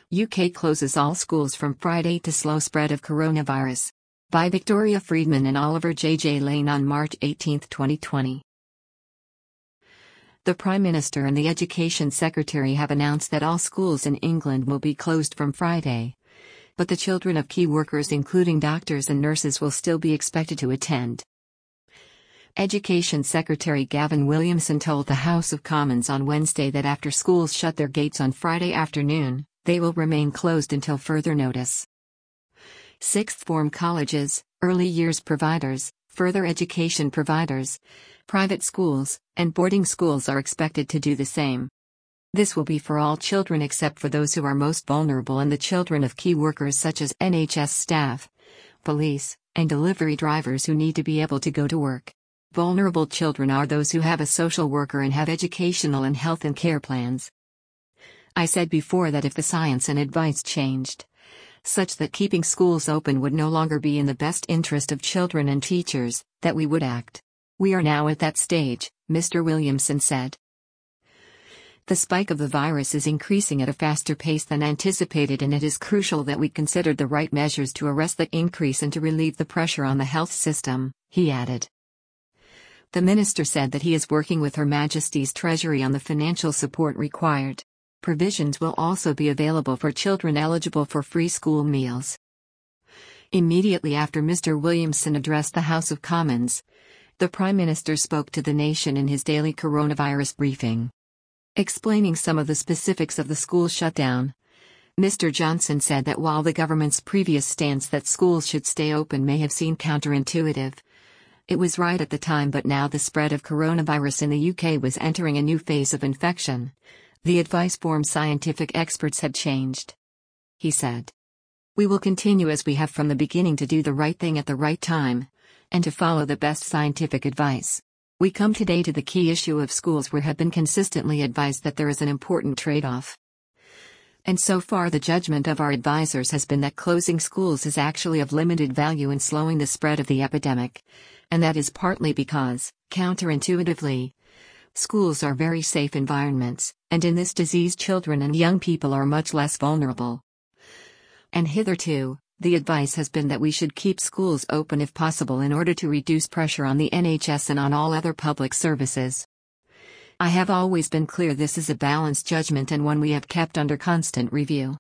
UK closes all schools from Friday to slow spread of coronavirus. By Victoria Friedman and Oliver J. Lane on March 18, 2020. The Prime Minister and the Education Secretary have announced that all schools in England will be closed from Friday. But the children of key workers, including doctors and nurses, will still be expected to attend. Education Secretary Gavin Williamson told the House of Commons on Wednesday that after schools shut their gates on Friday afternoon, they will remain closed until further notice. Sixth form colleges, early years providers, further education providers, private schools, and boarding schools are expected to do the same. This will be for all children except for those who are most vulnerable and the children of key workers such as NHS staff, police, and delivery drivers who need to be able to go to work. Vulnerable children are those who have a social worker and have educational and health and care plans. I said before that if the science and advice changed, such that keeping schools open would no longer be in the best interest of children and teachers, that we would act. We are now at that stage, Mr. Williamson said. The spike of the virus is increasing at a faster pace than anticipated, and it is crucial that we consider the right measures to arrest the increase and to relieve the pressure on the health system, he added. The minister said that he is working with Her Majesty's Treasury on the financial support required. Provisions will also be available for children eligible for free school meals. Immediately after Mr. Williamson addressed the House of Commons, the Prime Minister spoke to the nation in his daily coronavirus briefing. Explaining some of the specifics of the school shutdown, Mr. Johnson said that while the government's previous stance that schools should stay open may have seemed counterintuitive, it was right at the time, but now the spread of coronavirus in the UK was entering a new phase of infection. The advice from scientific experts had changed. He said, "We will continue as we have from the beginning to do the right thing at the right time, and to follow the best scientific advice. We come today to the key issue of schools where have been consistently advised that there is an important trade-off. And so far the judgment of our advisors has been that closing schools is actually of limited value in slowing the spread of the epidemic, and that is partly because, counterintuitively, schools are very safe environments, and in this disease children and young people are much less vulnerable. And hitherto, the advice has been that we should keep schools open if possible in order to reduce pressure on the NHS and on all other public services. I have always been clear this is a balanced judgment and one we have kept under constant review."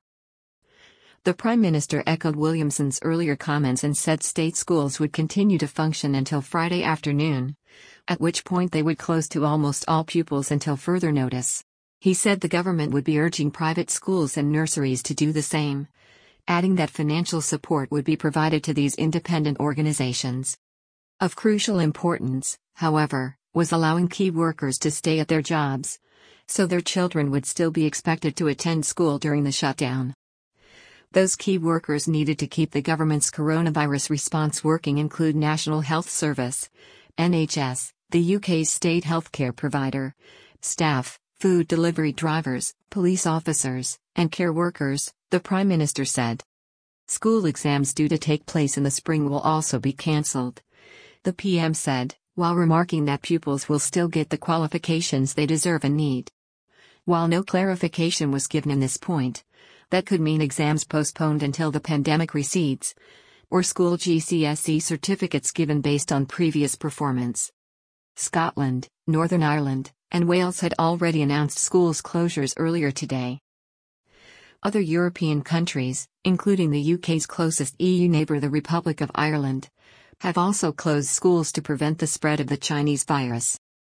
The Prime Minister echoed Williamson's earlier comments and said state schools would continue to function until Friday afternoon, at which point they would close to almost all pupils until further notice. He said the government would be urging private schools and nurseries to do the same, adding that financial support would be provided to these independent organizations. Of crucial importance, however, was allowing key workers to stay at their jobs, so their children would still be expected to attend school during the shutdown. Those key workers needed to keep the government's coronavirus response working include National Health Service, NHS, the UK's state healthcare provider, staff, food delivery drivers, police officers, and care workers, the Prime Minister said. School exams due to take place in the spring will also be cancelled, the PM said, while remarking that pupils will still get the qualifications they deserve and need. While no clarification was given in this point, that could mean exams postponed until the pandemic recedes, or school GCSE certificates given based on previous performance. Scotland, Northern Ireland, and Wales had already announced schools closures earlier today. Other European countries, including the UK's closest EU neighbour the Republic of Ireland, have also closed schools to prevent the spread of the Chinese virus.